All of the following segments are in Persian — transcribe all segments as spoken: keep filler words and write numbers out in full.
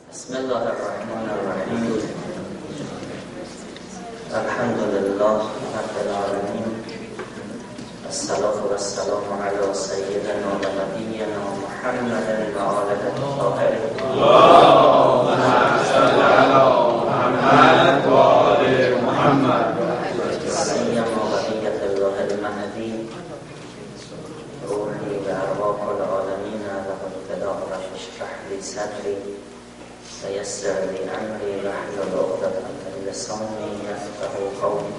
بسم الله الرحمن الرحیم. الحمد لله رب العالمین، الصلاة والسلام علی سیدنا و نبینا محمد و آله الطاهرین. اللهم صل علی محمد و آل محمد. سیما بقیة الله المهدی روحی و ارواح العالمین له الفداء رب اشرح لی صدری ويسر لي امري واحلل عقدة من لساني يفقهوا قولي.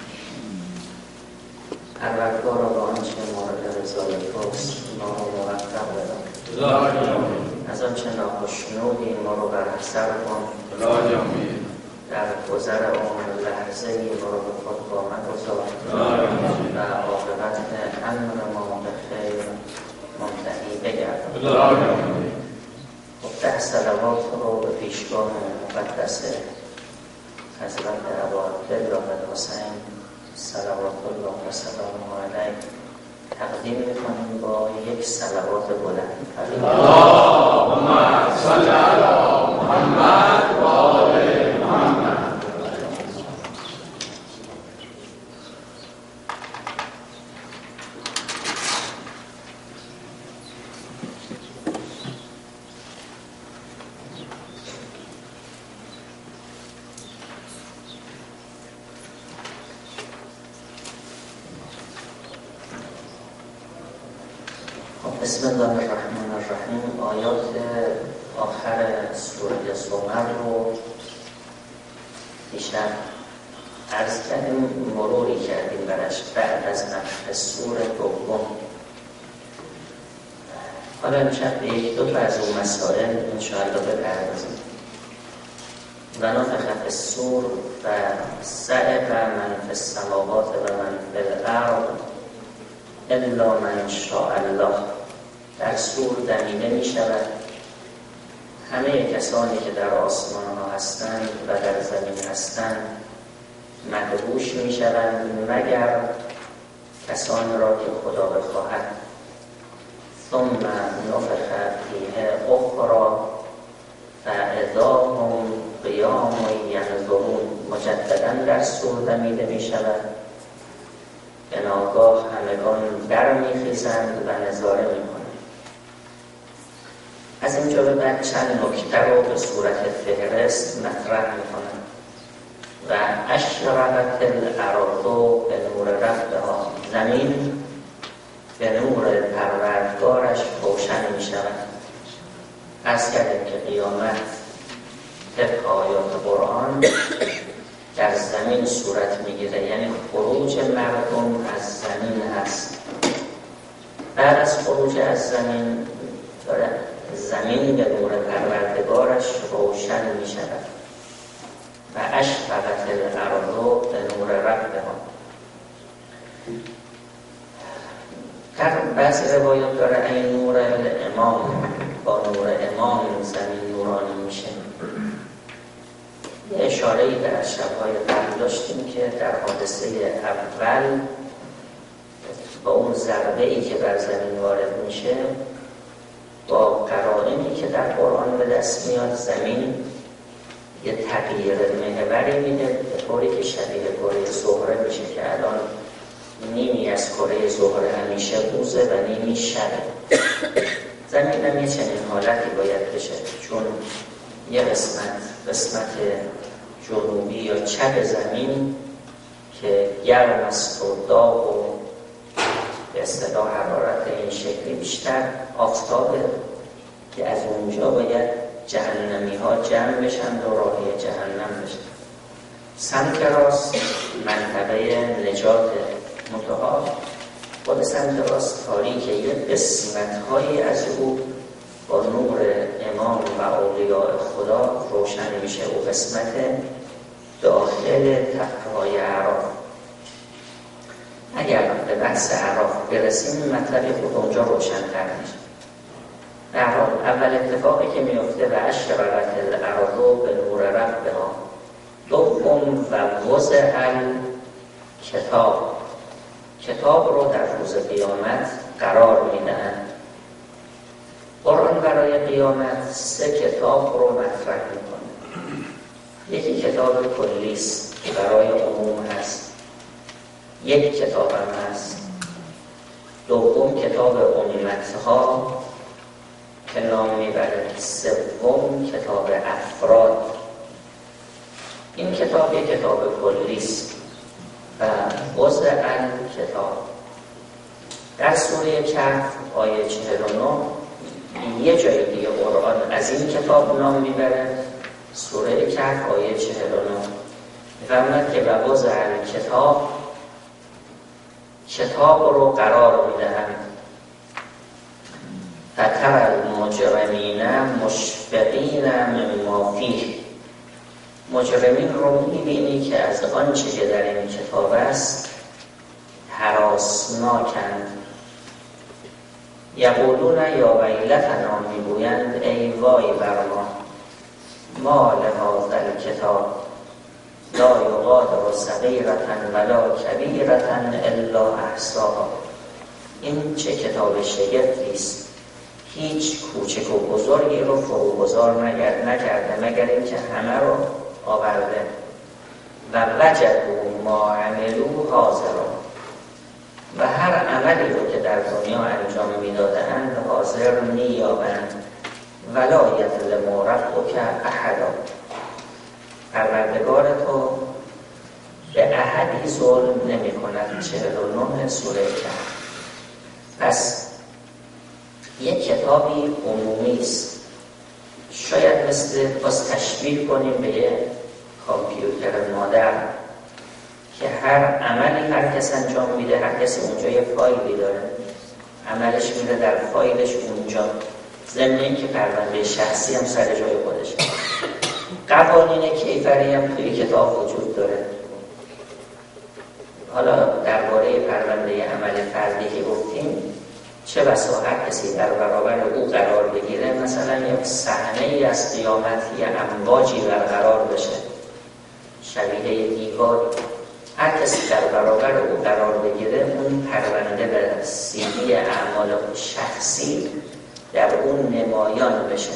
پروردگار را با آنچه مورد رضای توست ما را موفق بدار، از آنچه ناخشنودی ما را برحذر کن، در گذر عمر لحظه‌ای ما را به خود وامی گذار و عاقبت امر ما به خیر منتهی بگردان. ده صلوات رو به پیشگاه مقدس حضرت ابا عبدالله الحسین صلوات الله و سلامه علیه تقدیم می‌کنیم با یک صلوات بلند. اللهم صل علی محمد و آل محمد. بسم الله الرحمن الرحیم. آیات آخر سوره زمر رو دیشب عرض کردیم، مروری کردیم برش بعد از نفخ سور دوم. حالا امشب به یک دو تا از اون مسائل انشاءالله بپردازیم. و نفخ فی الصور و صعق من فی السماوات و من فی الارض الا من شاء الله. در صور دمیده می شود، همه کسانی که در آسمان ها هستند و در زمین هستند مدهوش می شوند مگر کسانی را که خدا بخواهد. ثم نفخ فیه اخری فاذا هم قیام ینظرون. مجددا در صور دمیده می شود، به ناگاه همگان در می خیزند و نظاره می کنند. از اینجا به بعد چند نکته رو به صورت فهرست مطرح میکنم. و اشرقت الارض به نور ربها. زمین به نور پروردگارش روشن می شود. عرض کردیم که قیامت طبق آیات قرآن در زمین صورت میگیره، یعنی خروج مردم از زمین هست. بعد از خروج از زمین داره زمین به نور پروردگارش روشن می شود. و اشرقت الارض به نور ربها. در بعضی روایات داره این نور الامام، با نور امام زمین نورانی میشه. یه اشاره‌ای در شب‌های قبل داشتیم که در حادثه اول با اون ضربه‌ای که بر زمین وارد میشه، با قرائنی که در قرآن به دست میاد، زمین یه تغییر محوری میده به طوری که شبیه کره زهره میشه که الان نیمی از کره زهره همیشه روزه و نیمی شبه. زمین هم یه چنین حالتی باید بشه، چون یه قسمت قسمت جنوبی یا چپ زمین که گرم است و داغ و به اصطلاح حرارت این شکلی بیشتر آفتابه، که از اونجا باید جهنمی ها جمع بشن و راهی جهنم بشن. سمت راست منطقه نجات متعال، خود سمت راست تاریکه. یه قسمت هایی از او با نور امام و اولیاء خدا روشن میشه. او قسمت داخل تپه های اعراف. اگر به بحث اعراف برسیم مطلبی خود اونجا روشن تر میشه. در حال اول اتفاقی که میفته و اشرقت الارض به نور ربها. دوم و وضع الکتاب. کتاب رو در روز قیامت قرار میدهند. قرآن برای قیامت سه کتاب رو مطرح میکنه. یکی کتاب کلیست که برای عموم هست، یک کتاب هم هست. دوم کتاب امتها که نام میبره. سوم کتاب افراد. این کتاب یک کتاب کلیست و وضع الکتاب. در سوره کهف آیه چهل و نه یه جای دیگه قرآن از این کتاب نام میبره. سوره کهف آیه چهل و نه میفرماید که به وضع الکتاب، کتاب رو قرار میدهند. فتر المجرمین مشفقین مما فیه. مجرمین رو میبینی که از آنچه که در این کتاب است هراسناکند. یقولون یا ویلتنا، میگویند ای وای بر ما، ما لهذا الکتاب لا یغادر صغیرة ولا کبیرة الا احصاها. این چه کتاب شگفتی است، هیچ کوچک و بزرگی رو فروگذار نکرده مگر اینکه همه رو آورده. و وجدوا ما عملوا حاضرا، و هر عملی رو که در دنیا انجام میدادند حاضر مییابند. ولا یظلم ربک احدا، پروردگار تو به احدی ظلم نمی کند. چهل و نه سوره کهف. پس یک کتابی عمومی است. شاید مثل باز تشبیه کنیم به یک کامپیوتر مادر که هر عملی هر کس انجام میده، هر کسی اونجا یه فایلی داره، عملش میره در فایلش اونجا، ضمن این که پرونده شخصی هم سر جای خودشه. قوانین کیفری هم توی کتاب وجود داره. حالا درباره پرونده عمل فردی که گفتیم، چه بسا هر کسی در برابر او قرار بگیره، مثلا یک صحنه از قیامت یا امواجی برقرار بشه شبیه دیوار، هر کسی در برابر او قرار بگیره، اون پرونده به سیدی اعمال شخصی در اون نمایان بشه.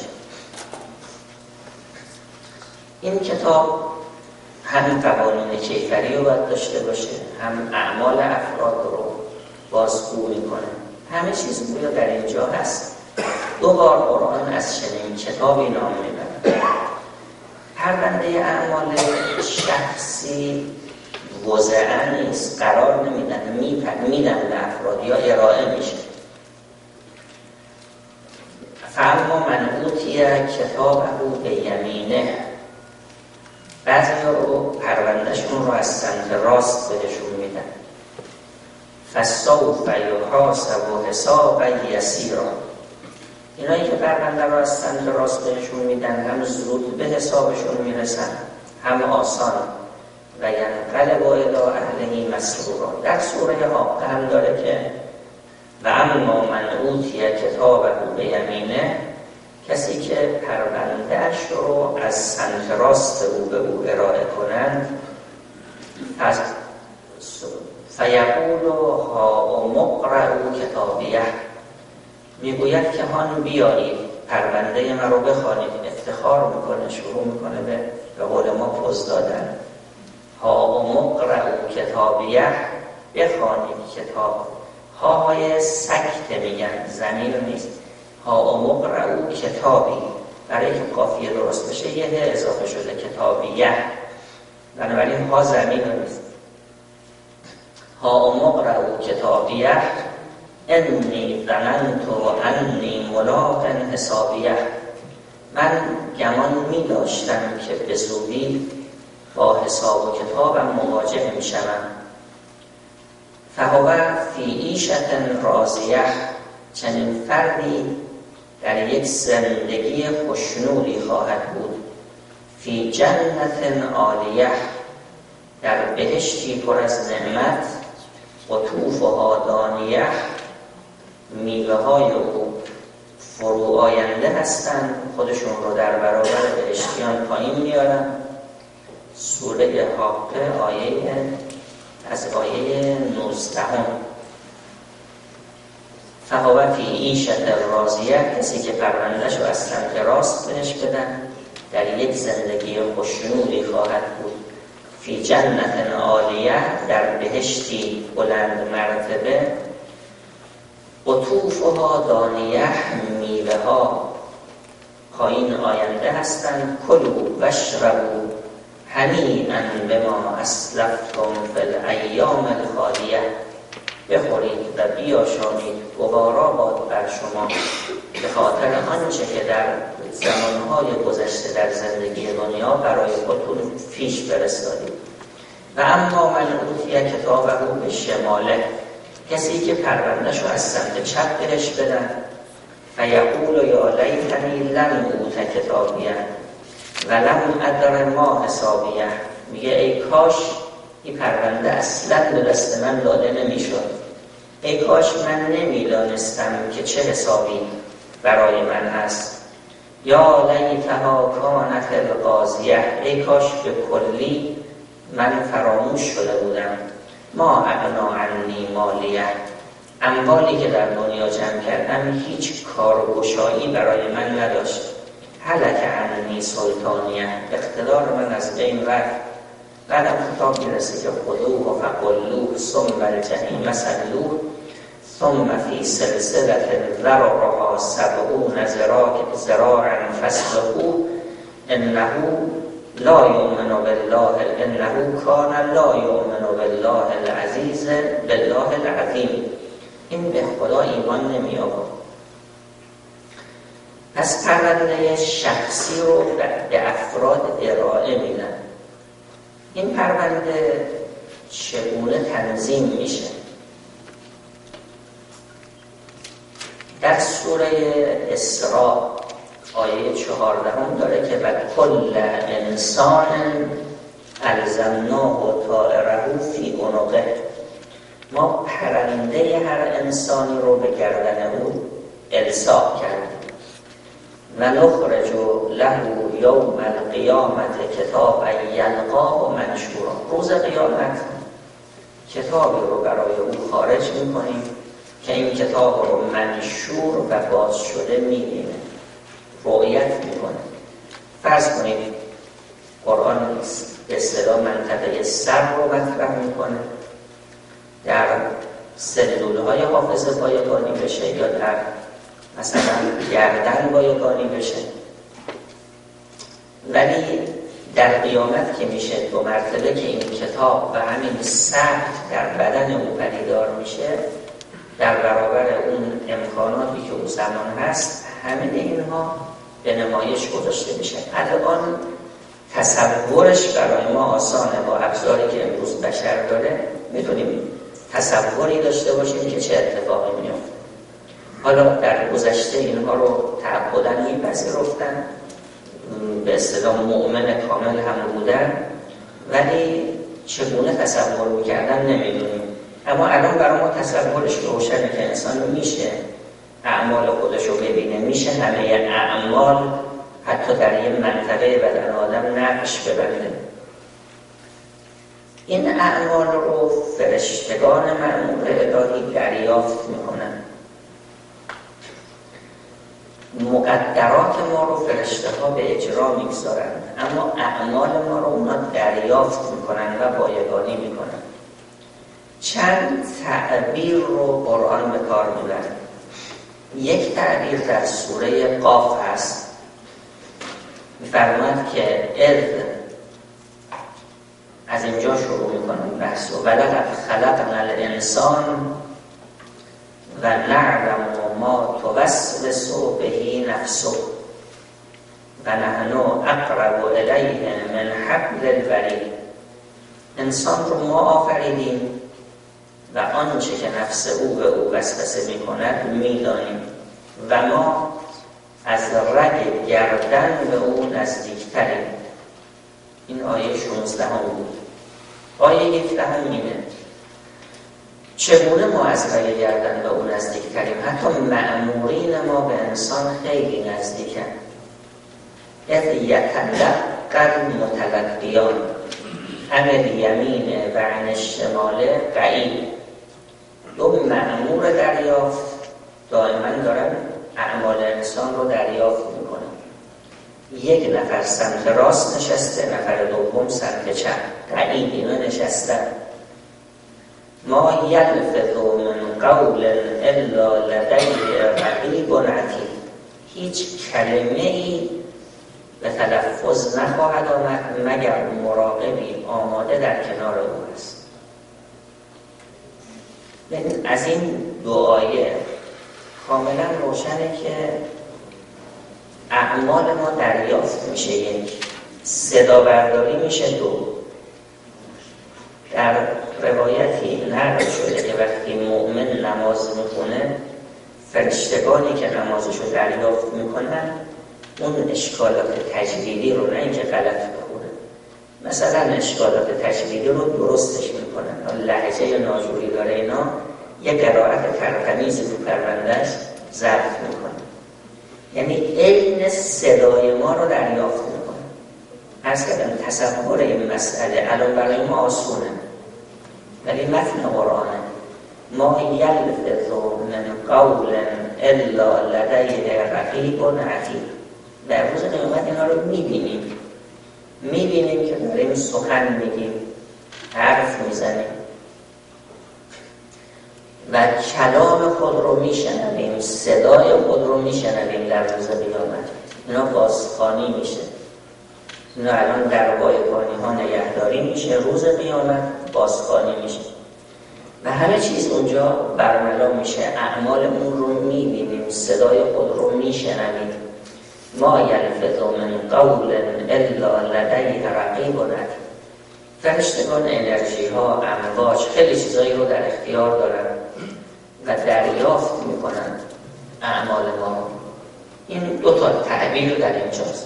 این کتاب هم قوانین کیفری رو باید داشته باشه، هم اعمال افراد رو بازگو میکنه. همه چیز گویا در اینجا هست. دو بار قرآن از چنین کتابی نام میبره. پرونده اعمال شخصی وضعا نیست، قرار نمیدن، میدن به افراد یا ارائه میشه. فاما من اوتی کتابه به یمینه، بعضی رو پروندهشون رو از سمت راست بهشون میدن. فسوف یحاسب حسابا یسیرا، اینایی که پرونده رو از سمت راست بهشون میدن هم زود به حسابشون میرسن، هم آسان. و ینقلب الی اهله مسرورا. در سوره حاقه هم داره که و اما من اوتی کتابه به یمینه، کسی که پروندهش رو از سمت راست او به او ارائه کنند، از فیقول ها مقرأوا کتابیه، میگوید که هان بیایید پرونده من رو بخوانید. افتخار میکنه، شروع میکنه به به قول ما پوز دادن. ها مقرأوا کتابیه، بخوانید کتاب. ها های سکت میگن، ضمیر نیست. ها مقرأوا کتابی، برای که قافیه درست بشه یه ده اضافه شده کتابیه، بنابراین ها ضمیر نیست. ها مقرأوا کتابیه انی ظننت انی ملاق حسابیه، من گمان می داشتم که به زودی با حساب و کتابم مواجه می شوم. فهو فی عیشة راضیه، چنین فردی در یک زندگی خوشنودی خواهد بود. فی جنت عالیه، در بهشتی پر از نعمت. قطوفها دانیه، میوه های او فرو آینده هستند، خودشون رو در برابر بهشتیان پایین میارن. سوره حاقه آیه از آیه نوزده. فهو فی عیشة راضیه، کسی که پروندهش رو از سمت راست بهش بدن در یک زندگی خوشنودی خواهد بود. فی جنت عالیه، در بهشتی بلند مرتبه. قطوفها دانیه، میوه ها پایین آینده هستند. کلوا واشربوا هنیئا بما اسلفتم فی الایام الخالیه. بخورید و بیاشامید، گوارا باد بر شما به خاطر آنچه که در زمانهای گذشته در زندگی دنیا برای خودتون پیش فرستادید. و اما من اوتی کتابه به شماله، کسی که پرونده‌شو از سمت چپ بهش بدن. فیقول یا لیتنی لم اوت کتابیه و لم ادر ما حسابیه، میگه ای کاش این پرونده اصلا به دست من داده نمیشد، ای کاش من نمیدانستم که چه حسابی برای من هست. یا لیتها کانت القاضیه، ای کاش به کلی من فراموش شده بودم. ما اغنا عنی مالیه، اموالی که در دنیا جمع کردم هیچ کار و گشایی برای من نداشت. هلک عنی سلطانیه، اقتدار من از بین رفت. بعدم خطاب میرسه که خذوه و فغلوه ثم الجحیم صلوه ثم فی سلسلة ذرعها سبعون ذراعا فاسلکوه انه لا یؤمن بالله انه کان لا یؤمن بالله العزیز بالله العظیم. این به خدا ایمان نمی آورد. پس پرونده شخصی رو به افراد ارائه میدن. این پرونده چگونه تنظیم میشه؟ در سوره اسراء آیه چهاردهم داره که و کل انسان الزمناه طائره فی عنقه، ما پرنده هر انسانی رو به گردن او الصاق کردیم. و نخرج له یوم القیامت کتابا یلقاه منشورا، روز قیامت کتابی رو برای او خارج میکنیم که این کتاب رو منشور و باز شده میبینه، رؤیت میکنه. فرض کنید قرآن به اصطلاح منطقه سر رو مطرح میکنه، در سلولهای حافظه بایگانی بشه یا در مثلا گردن بایگانی بشه. ولی در قیامت که میشه دو مرتبه که این کتاب و همین سخت در بدن او پدیدار میشه، در برابر اون امکاناتی که اون زمان هست، همه اینها به نمایش گذاشته میشه. الان تصورش برای ما آسانه، با ابزاری که امروز بشر داره میتونیم تصوری داشته باشیم که چه اتفاقی میفته. حالا در گذشته اینها رو تعبداً میپذیرفتن، به اصطلاح مؤمن کامل هم بودن، ولی چگونه تصور میکردن نمیدونیم. اما الان برای ما تصورش روشنه که انسان میشه اعمال خودش رو ببینه، میشه همه اعمال حتی در یه منطقه بدن آدم نقش ببنده. این اعمال رو فرشتگان مأمور الهی دریافت میکنن. مقدرات ما رو فرشته ها به اجرا میگذارن، اما اعمال ما رو اونا دریافت میکنن و بایگانی میکنن. چند تعبیر رو قرآن به کار میبره. یک تعبیر در سوره قاف هست، میفرماید که اذ، از اینجا شروع میکنم بحث و ولقد خلقنا الانسان و نعلم ما توسوس به نفسه و نحن اقرب الیه من حبل الورید. انسان رو ما آفریدیم و آنچه که نفس او به او وسوسه میکند میدانیم و ما از رگ گردن به او نزدیکتریم. این آیه شانزده هم بود. آیه هفده هم اینه چگونه ما از رگ گردن به او نزدیکتریم. حتی مأمورین ما به انسان خیلی نزدیکن. اذ یتلقی المتلقیان عن الیمین و عن الشمال قعید. دو مأمور دریافت دائما دارن اعمال انسان رو دریافت میکنن. یک نفر سمت راست نشسته، نفر دوم سمت چپ، قعید اینا نشستن. ما یلفظ من قول الا لدیه رقیب عتید، هیچ کلمه ای به تلفظ نخواهد آمد مگر مراقبی آماده در کنار او است. از این دو آیه کاملا روشنه که اعمال ما دریافت میشه، یک صدا برداری میشه، دو در روایتی نقل شده که وقتی مؤمن نماز میخونه فرشتگانی که نمازشو دریافت میکنن اون اشکالات تجویدی رو، نه اینکه غلط بخونه، مثلا اشکالات تجویدی رو درستش میکنن، لهجه ناجوری داره اینا، یه قرائت ترتمیزی تو پروندهش ضبط میکنه، یعنی عین صدای ما رو دریافت میکنه. عرض کردم تصور این مسئله الان برای ما آسونه، ولی متن قرآنه. ما یلفظ من قول الا لدیه رقیب عتید. در روز قیامت اینا رو میبینیم میبینیم که داریم سخن میگیم، حرف میزنیم و کلام خود رو میشنویم، صدای خود رو میشنویم. در روز قیامت اینا بازخوانی میشه، اینا الان در بایگانی ها نگهداری میشه، روز قیامت بازخوانی میشه و همه چیز اونجا برملا میشه. اعمالمون رو میبینیم، صدای خود رو میشنویم. ما یلفظ من قول الا لدیه رقیب عتید. فرشتگان انرژی ها، امواج، خیلی چیزایی رو در اختیار دارن و دریافت میکنن اعمال ما. این دو تا تعبیر در اینجاست.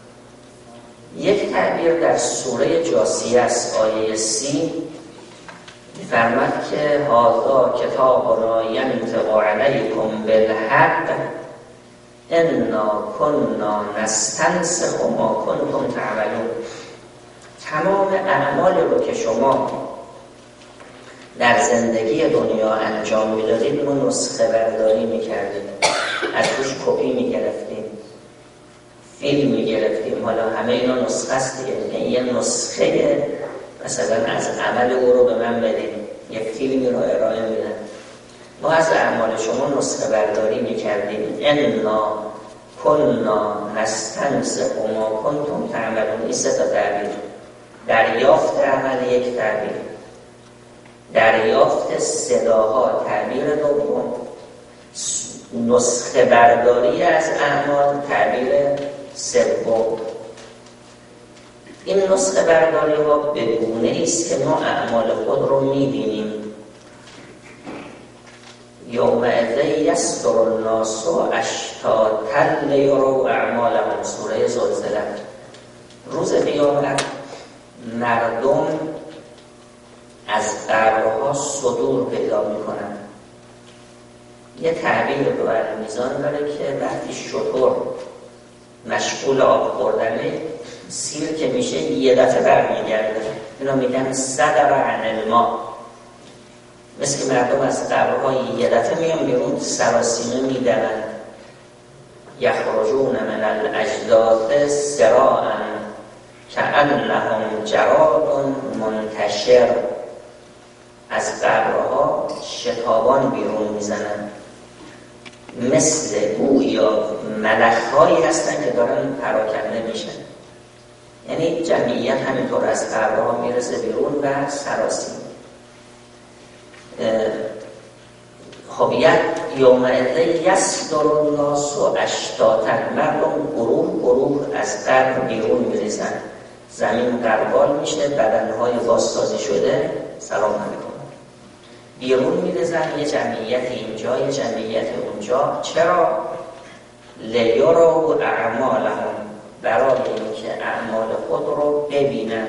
یک تعبیر در سوره جاثیه است، آیه سی می‌فرماد که هذا کتابنا ینطق علیکم بالحق انا کنا نستنسخ ما کنتم تعملون. تمام اعمال رو که شما در زندگی دنیا انجام میدادید ما نسخه برداری میکردیم، از روش کپی میگرفتیم، فیلم میگرفتیم. حالا همه اینا نسخه است دیگه، یه نسخه مثلا از عمل او رو به من بدید، یه فیلمی رو ارائه میدن. ما از اعمال شما نسخه برداری میکردیم. انا کنا نستنسخ ما کنتم تعملون. این سه تا تعبیر، دریافت عمل یک تعبیر، دریافت صداها تعبیر دوم، نسخه برداری از اعمال تعبیر سوم. این نسخه برداری ها به گونه است که ما اعمال خود رو میبینیم. یومئذ یصدر الناس اشتاتا لیروا اعمالهم، سوره زلزله. روز قیامت مردم از قبرها صدور پیدا میکنن. یه تعبیر رو برمیزان داره که وقتی شتر مشغول آب خوردنه، سیر که میشه یه دفعه برمیگرده، اینا میگن صدر عن الماء. مثل که مردم از قبرها یه دفعه میان بیرون، سراسیمه میدنن. یخرجون من الاجداث سراعا کأنهم جراد منتشر. از قبرها شتابان بیرون میزنن، مثل گویا ملخ‌هایی هستن که دارن پراکنده میشن. یعنی جمعیت همینطور از قبرها میرسه بیرون و سراسیم. خب یک یومئذ یصدر الناس اشتاتا، مردم گروه گروه از قبر بیرون میریزن، زمین غربال میشه، بدنهای بازسازی شده سلام علیکم بیرون میریزن. یه جمعیت اینجا، یه جمعیت اونجا. چرا؟ لیروا اعمالهم، برای اینکه اعمال خود رو ببینن.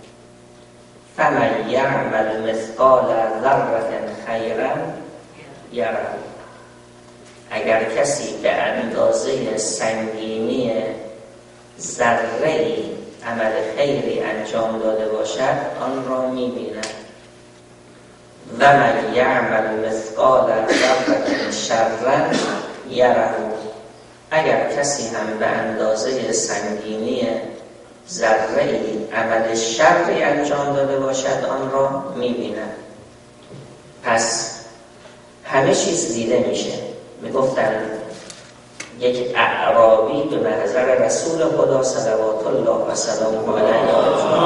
فمن یعمل مثقال ذره خیرا یره. اگر کسی به اندازه سنگینی ذره‌ای عمل خیری انجام داده باشد آن را می‌بیند. و من یعمل مثقال ذره شرا یره. اگر کسی هم به اندازه سنگینی ذره‌ای عمل شری انجام داده باشد آن را می‌بیند. پس همه چیز دیده میشه. میگفتن یک اعرابی به محضر رسول خدا صلوات الله و سلامه علیه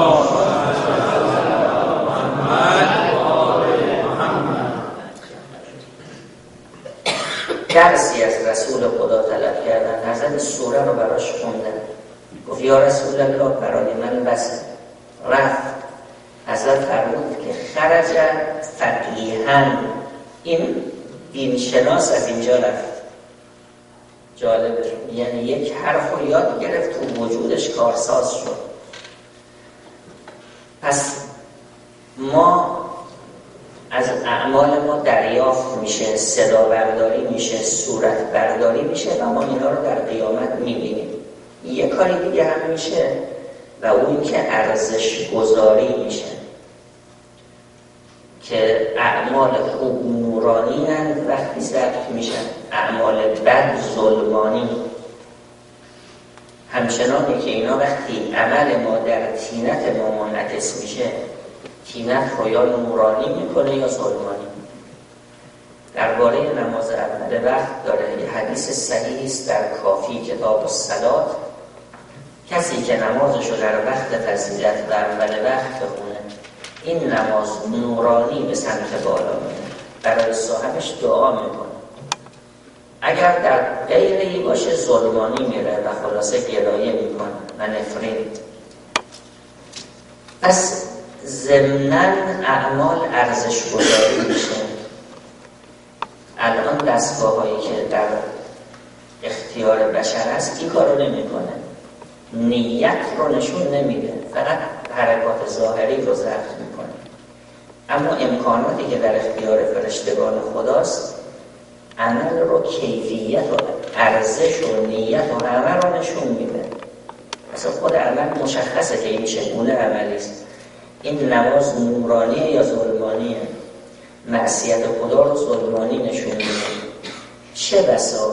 درسی از رسول خدا طلب کردن، حضرت سوره رو براش خوندن. گفت یا رسول الله برای من بس. رفت حضرت فرمود که خرج فقیها، این دینشناس از اینجا رفت. جالبه، یعنی یک حرف رو یاد گرفت تو وجودش کارساز شد. پس ما از اعمال ما دریافت میشه، صدا برداری میشه، صورت برداری میشه و ما اینا رو در قیامت میبینیم. یه کاری دیگه هم میشه و اون که ارزش گذاری میشه که اعمال خوب نورانی هستند وقتی ضبط میشن، اعمال بد ظلمانی. همچنانه که اینا وقتی عمل ما در طینت ما منعکس میشه، طینت رو یا نورانی میکنه یا ظلمانی. درباره نماز اول وقت داره یه حدیث صحیحی است در کافی کتاب الصلات، کسی که نمازشو در وقت فضیلت و اول وقت بخونه این نماز نورانی به سمت بالا میره، برای صاحبش دعا میکنه. اگر در غیری باشه ظلمانی میره و خلاصه گلایه میکنه و نفرین. پس ضمناً اعمال ارزش گذاری میشه. الان دستگاه هایی که در اختیار بشر هست این کارو نمیکنه، نیت رو نشون نمیده، فقط حرکات ظاهری رو ضبط میکنه. اما امکاناتی که در اختیار فرشتگان خداست عمل رو کیفیت و ارزش و نیت و همه رو نشون میده. اصلا خود عمل مشخصه که این چگونه عملی است. این نماز نورانیه یا ظلمانیه؟ معصیت خدا رو ظلمانی نشون میده. چه بسا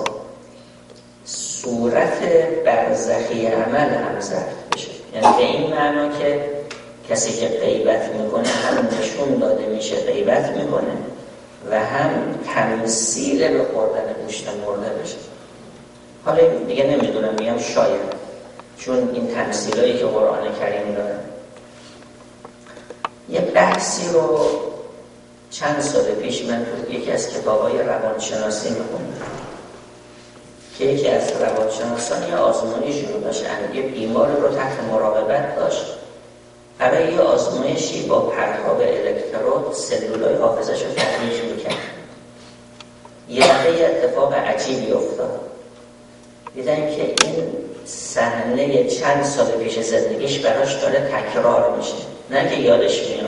صورت برزخی عمل هم ضبط بشه، یعنی به این معنا که کسی که غیبت میکنه هم نشون داده میشه غیبت میکنه و هم تمثیل به خوردن گوشت مرده بشه. حالا دیگه نمیدونم، میگم شاید، چون این تمثیلایی که قرآن کریم داره. یه بحثی رو چند سال پیش من تو یکی از کتابای روانشناسی میخوندم که یکی از روانشناسان یه آزمایشی رو داشت، یه بیمار رو تحت مراقبت داشت. برای یه آزمایشی با پرتاب الکترود سلولای حافظه‌اش رو تحلیل می‌کرد. یه دفعه اتفاق عجیبی افتاد. دیدن که این صحنه چند سال پیش زندگیش براش داره تکرار میشه، نه که یادش میاد.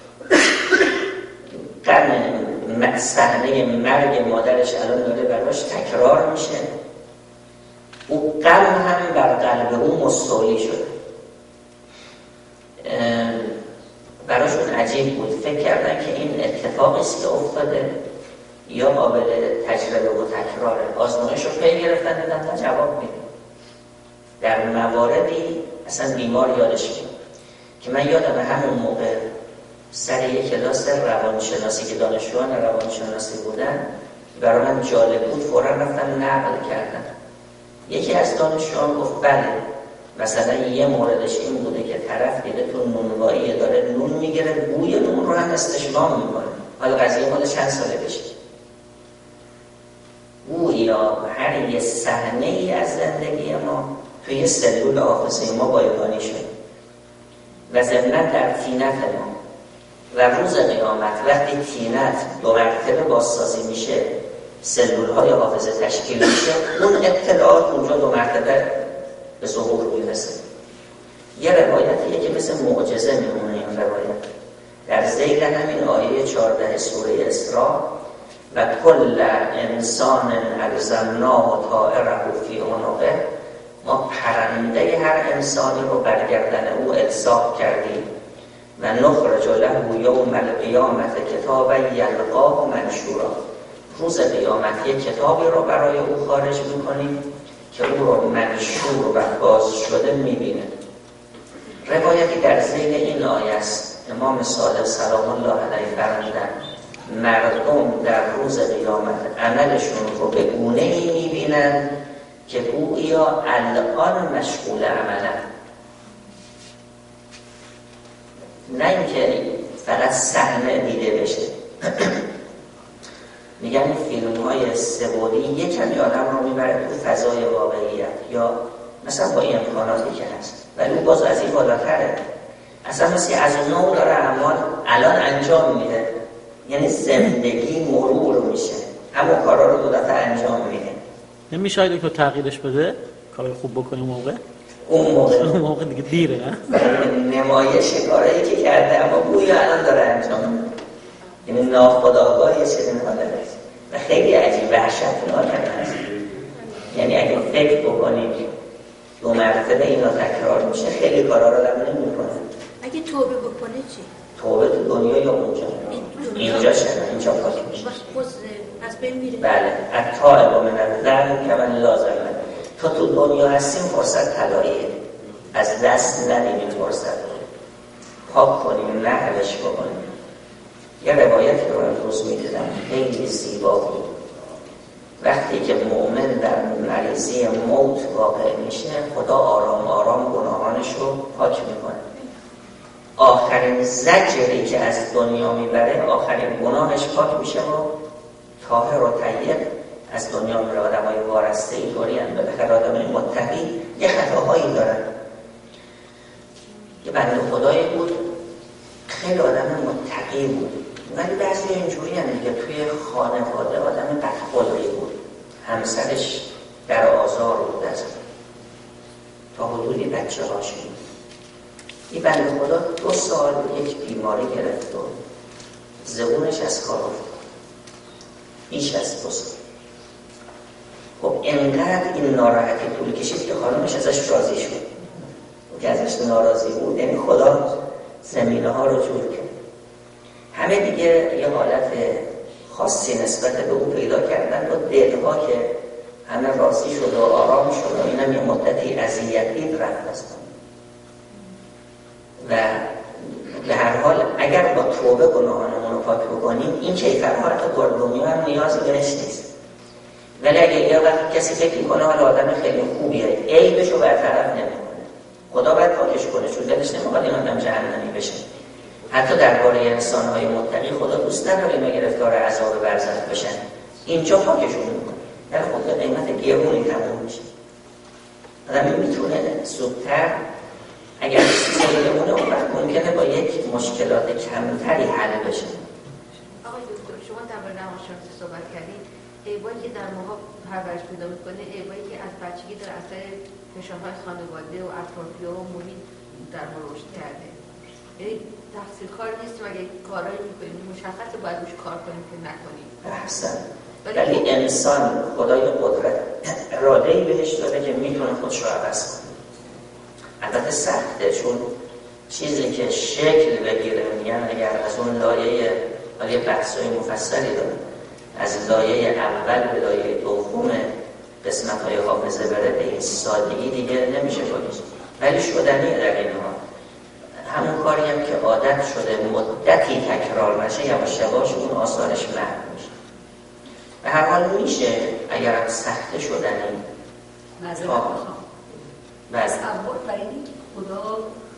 غم صحنه مرگ مادرش الان داره براش تکرار میشه. او غم هم بر قلب او مستولی شده. براشون عجیب بود، فکر کردن که این اتفاقی است که افتاده یا قابل تجربه و تکراره. آزمایش رو پی گرفتن، دیدن تا جواب میده. در مواردی اصلا بیمار یادش میاد که من یادم همون موقع سر یک کلاس روانشناسی که دانشجویان روانشناسی بودن برای من جالب بود، فوراً رفتم نقل کردم. یکی از دانشجویان گفت بله، مثلا یه موردش این بوده که طرف دیده تو نونوایی داره نون میگیره، بوی نون رو هم استشمام میکنه. حالا قضیه مال چند ساله پیشه. بوی یا هر یه صحنه ای از زندگی ما توی یه سلول حافظه ما بایگانی شد و ضمناً در طینت ما و روز قیامت وقتی طینت دو مرتبه بازسازی میشه، سلول های حافظه تشکیل میشه، اون اطلاعات اونجا دو مرتبه به ظهور میرسه. یه روایتیه که مثل معجزه میمونه این روایت. در ذیل همین آیه چهارده سوره اسراء و کل انسان الزمناه طائره فی عنقه، ما پرنده هر انسانی رو بر گردن او الساق کردیم و نخرج له یوم القیامت کتابا یلقاه منشورا. روز قیامت یک کتابی رو برای او خارج میکنیم که او رو منشور و باز شده میبینه. روایتی در ذیل این آیه است. امام صادق سلام الله علیه فرمودند مردم در روز قیامت عملشون رو به گونه‌ای میبینن که گویا الان مشغول عملن، نه اینکه فقط صحنه دیده بشه. میگن این فیلم های سه‌بعدی یک کمی آدم رو میبره تو فضای واقعیت، یا مثلا با این امکاناتی که هست، ولی اون باز از این بالاتره. اصلا مثل از اون نوع داره اعمال الان انجام میده، یعنی زندگی مرور میشه، همون کارا رو دو دفعه انجام میده. نمیشه دکتر تغییرش بده کارای خوب بکنیم موقع اون موقع اون موقع دیگه دیره، نه؟ نمایش کارایی که کرده اما گویا الان داره انجام میده، یعنی ناخودآگاه یه چیزی می‌کنه و خیلی عجیب وحشتناک هست. یعنی اگه فکر بکنید دو مرتبه اینا تکرار میشه خیلی کارا رو هم نمی‌کنه. اگه توبه بکنه چی؟ توبه تو دنیا یا اونجا؟ اینجا چرا؟ اینجا پاک میشه. از بین میره. بله. التائب من الذنب کمن لا ذنب. تو تو دنیا هستیم فرصت طلاییه. از دست ندیم فرصت رو. پاک کنیم، نه حلش بکنیم. یه روایتی رو امروز می‌دیدم خیلی زیبا بود. وقتی که مؤمن در مریضی موت واقع میشه خدا آرام آرام گناهانش رو پاک میکنه. آخرین زجری که از دنیا میبره آخرین گناهش پاک میشه و طاهر و طیب از دنیا میره. آدمای وارسته اینطوری هم بالاخره آدمای متقی یه خطاهایی دارن. یه بنده خدایی بود خیلی آدم متقی بود، ولی بعضی اینجوری هم دیگه توی خانواده آدم بدخلقی بود. همسرش در آزار بود از تا حدودی بچه هاش بود. این بنده خدا دو سال یک بیماری گرفت و زبونش از کار افتاد بیش از دو سال. خب انقدر این ناراحتی طول کشید که خانمش ازش راضی شد که ازش ناراضی بود، یعنی خدا زمینه ها رو جور کرد. همه دیگه یه حالت خاصی نسبت به او پیدا کردن و دلها که همه راضی شد و آرام شد و اینم یه مدتی اذیت دید رفت از و به هر حال اگر با توبه گناهانمون رو پاک بکنیم این کیفرها حتی دنیا هم نیازی بهش نیست. ولی اگه یه وقت کسی فکر میکنه حالا آدم خیلی خوبیه عیبش رو برطرف نمیکنه، خدا باید پاکش کنه چون دلش نمیخواد این آدم جهنمی بشه. حتی درباره انسان‌های متقی خدا دوست نداره اینا گرفتار عذاب برزخ بشن، اینجا پاکشون میکنه. در خود به قیمت گرونی تموم میشه. آدم میتونه زودتر اگر چیزی بمونه اون وقت ممکنه با یک مشکلات کمتری حل بشه. آقای دکتر شما درباره روانشناسی صحبت کردید. عیبایی که در ماها پرورش پیدا میکنه عیبایی که از بچگی در اثر فشارهای خانواده و اطرافیان و محیط در ما رشد کرده. یعنی تقصیر کار نیست و اگه کارایی میکنیم مشخصه باید روش کار کنیم که نکنیم. احسن. ولی انسان خدای قدرت اراده‌ای بهش داده که میتونه خودش رو عوض کنه. البته سخته چون چیزی که شکل بگیره، میگن اگر از اون لایه ولی بحث‌های مفصلی داره از لایه اول به لایه دوم قسمت‌های حافظه بره به این سادگی دیگه نمیشه کنید، ولی شدنیه در این حال. همون کاری هم که عادت شده مدتی تکرار نشه یواش یواش اون آثارش محو میشه. به هر حال میشه اگر هم سخته شدنی نظر بخوام بس تصور برای اینکه خدا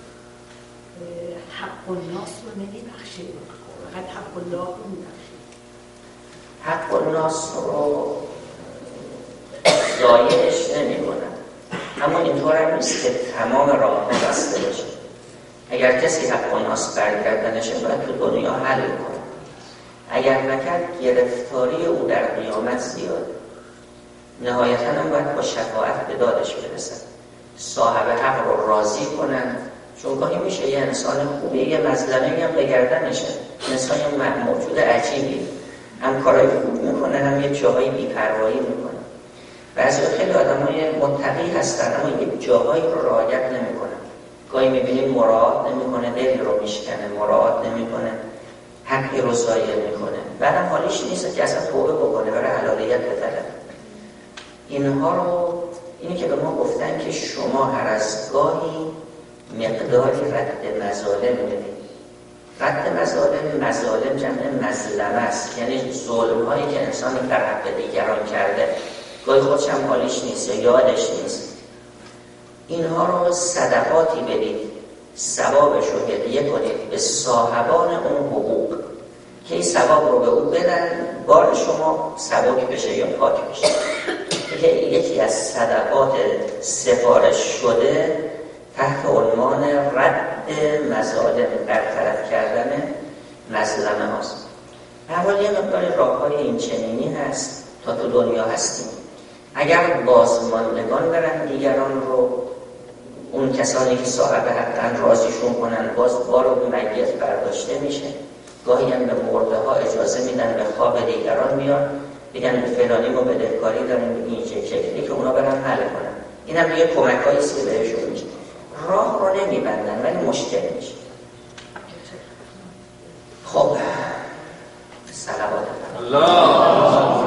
حق الناس رو نمیبخشه، فقط حق الله رو میبخشه. حق الناس رو ضایعش نمی کنن، اما اینطور هم نیست که تمام راه بسته باشه. اگر کسی حق الناس برگردنشه باید تو دنیا حل کنه، اگر نکرد گرفتاری او در قیامت زیاده. نهایتا هم باید با شفاعت به دادش برسن، صاحب حق رو راضی کنن، چون گاهی میشه یه انسان خوبی یه مظلمه هم به گردنشه، انسان یه موجود عجیبی هم کارهای خوب میکنه هم یه جاهای بی‌پروایی میکنه. بعضی خیلی آدمای متقی هستن اما یه جاهایی رو رعایت نمیکنن، گاهی میبینیم مراعات نمیکنه، دلی رو میشکنه، مراعات نمیکنه، حقی رو ضایع میکنه، بعدم حالیش نیست که اصلا توبه بکنه، برای حلالیت بطلب. اینها رو اینی که به ما گفتن که شما هر از گاهی مقداری رد مظالم بدید. رد مظالم، مظالم جمع مظلمه است، یعنی ظلم هایی که انسان در حق دیگران کرده، گاهی خودش هم حالیش نیست یا یادش نیست، اینها رو صدقاتی بدید، ثوابش رو هدیه کنید به صاحبان اون حقوق که این ثواب رو به او بدن، بار شما سبک بشه یا پاک بشه. که یکی از صدقات سفارش شده تحت عنوان رد مظالم، برطرف کردن مظلمه هاست. اول یه مقدار راه‌های این چنینی هست تا تو دنیا هستیم. اگر بازماندگان برن دیگران رو، اون کسانی که صاحب حقن راضیشون کنن، باز بار و میت برداشته میشه. گاهی هم به مرده ها اجازه میدن به خواب دیگران میان، بگن به فلانی ما بدهکاری داریم، این شکلی که اونا برن حل کنن. این هم یه کمک‌هایی است که بهشون میشه. راه رو نمیبندن ولی مشکل میشه. خب صلوات الله.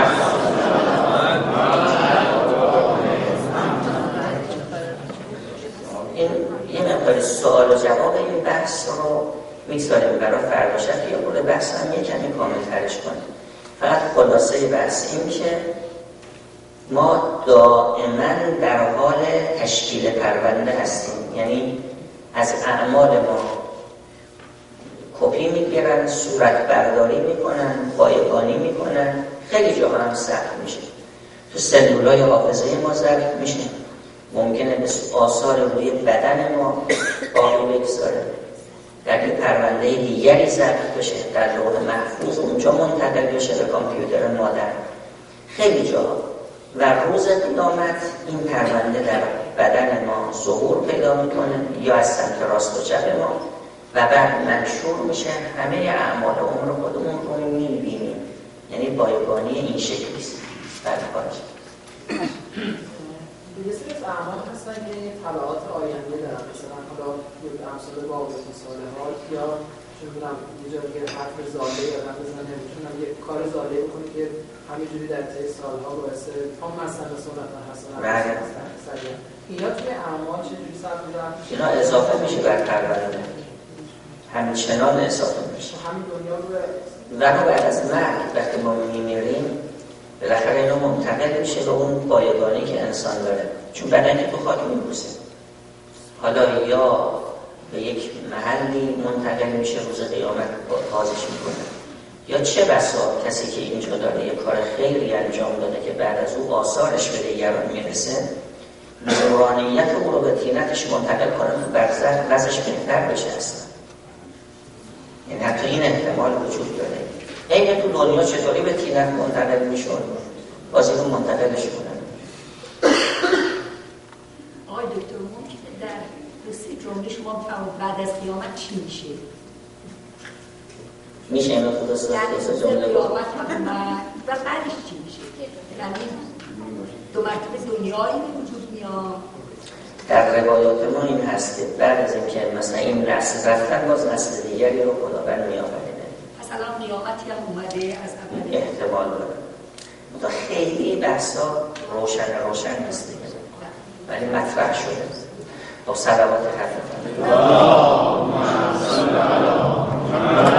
این یه مقدار سوال و جواب این بحث رو میگذاریم برای فردا شب، یا برای بحث هم یه کمی کامل ترش کنیم. فقط خلاصه بحث این که ما دائما در حال تشکیل پرونده هستیم، یعنی از اعمال ما کپی میگیرن، صورت برداری میکنن، بایگانی میکنن، خیلی جاها هم ثبت میشه، تو سلولای حافظه ما ضبط میشه، ممکنه به آثار روی بدن ما باقی بگذاره، در این پرونده دیگری ضبط بشه، در لوح محفوظ اونجا منتقل بشه به کامپیوتر مادر، خیلی جاها. و روز قیامت این پرونده در بدن ما ظهور پیدا میکنه، یا از سمت راست و چپ ما، و بعد منشور میشه. همه اعمال عمر خودمون رو میبینیم، یعنی بایگانی این شکلی است. بعد خارج یه سری از اعمال هستن که طبعات آینده دارن، مثلا حالا امثال باب صالحات، یا چون میدونم یه جا دیگه حرف زاله یادم بزنه، میتونم یه کار زاله بکنه که همینجوری در طی سالها باعث هم مثلا سنت حسنه هستن. اینا توی اعمال چجوری ثبت می‌شن؟ اینا اضافه میشه بر پرونده، همچنان اضافه میشه. همین دنیا رو و بعد از مرگ وقتی ما میمیریم بالاخره اینا منتقل میشه به اون بایگانی که انسان داره، چون بدن که تو خاک میبوسه، حالا یا به یک محلی منتقل میشه، روز قیامت بازش میکنه، یا چه بسا کسی که اینجا داره یک کار خیری انجام داده که بعد از او آثارش به دیگران میرسه، نورانیت او رو به طینتش منتقل کنه تو برزخ، وضعش بهتر بشه اصلا. یعنی حتی این احتمال وجود داره. این تو دنیا چطوری به طینت منتقل میشون، باز اینو منتقلش کنن. آقای دکتر ممکنه در قصه جمله شما بفرمایید بعد از قیامت چی میشه؟ میشه اینو تو قصه جمله قیامت هم و بعدش چی میشه؟ یعنی دو مرتبه دنیایی وجود میاد. در روایات ما این هست که بعد از اینکه مثلا این نسل رفتن، باز نسل دیگری رو خداوند میآفرینه. مثلا قیامتی هم اومده از اول احتمال داره. تا خیلی بحثا روشن روشن نیست دیگه، ولی مطرح شده. با صلوات حضرت